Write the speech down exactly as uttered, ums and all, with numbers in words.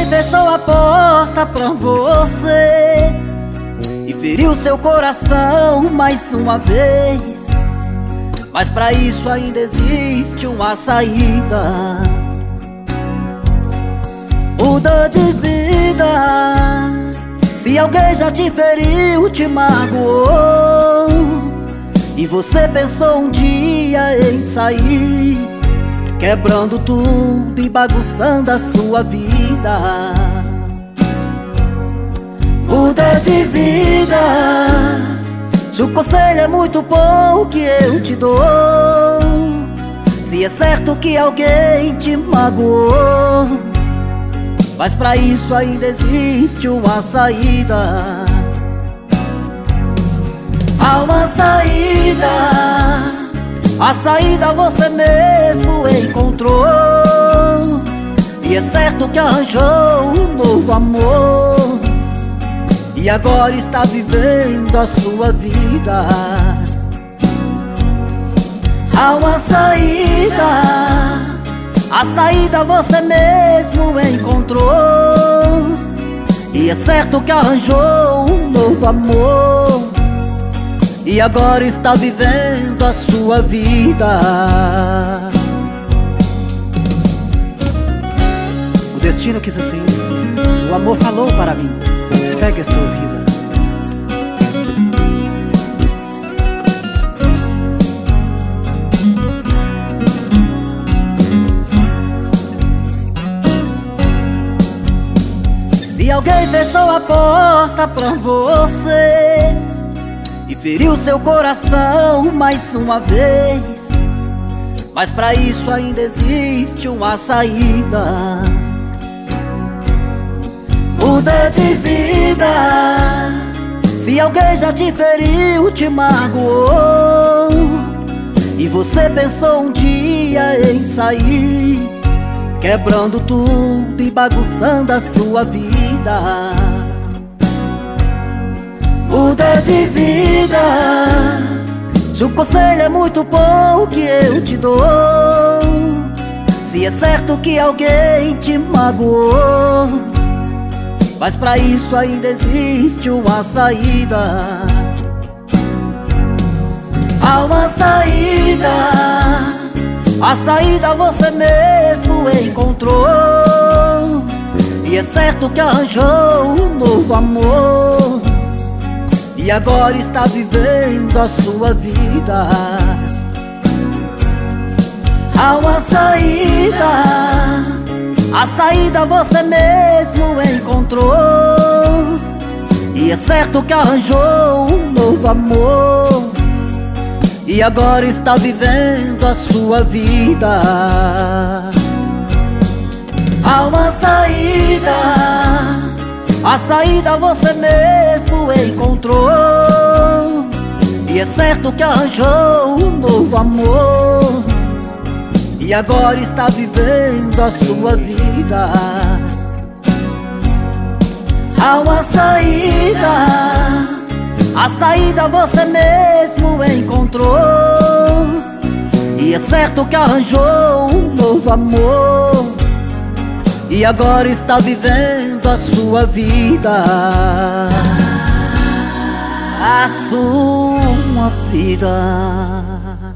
alguém fechou a porta pra você e feriu seu coração mais uma vez, mas pra isso ainda existe uma saída. Muda de vida. Se alguém já te feriu, te magoou e você pensou um dia em sair, quebrando tudo e bagunçando a sua vida. Muda de vida. Se o conselho é muito bom que eu te dou, se é certo que alguém te magoou, mas pra isso ainda existe uma saída. Há uma saída. A saída você mesmo encontrou, e é certo que arranjou um novo amor, e agora está vivendo a sua vida. Há uma saída. A saída você mesmo encontrou, e é certo que arranjou um novo amor, e agora está vivendo a sua vida. O destino quis assim, o amor falou para mim: segue a sua vida. Se alguém fechou a porta pra você e feriu seu coração mais uma vez, mas pra isso ainda existe uma saída. Muda de vida. Se alguém já te feriu, te magoou e você pensou um dia em sair, quebrando tudo e bagunçando a sua vida. Muda de vida. Se o conselho é muito bom que eu te dou, se é certo que alguém te magoou, mas pra isso ainda existe uma saída. Há uma saída. A saída você mesmo encontrou, e é certo que arranjou um novo amor, e agora está vivendo a sua vida. Há uma saída. A saída você mesmo encontrou, e é certo que arranjou um novo amor, e agora está vivendo a sua vida. Há uma saída. A saída você mesmo encontrou, e é certo que arranjou um novo amor, e agora está vivendo a sua vida. Há uma saída. A saída você mesmo encontrou, e é certo que arranjou um novo amor, e agora está vivendo a sua vida. A sua vida.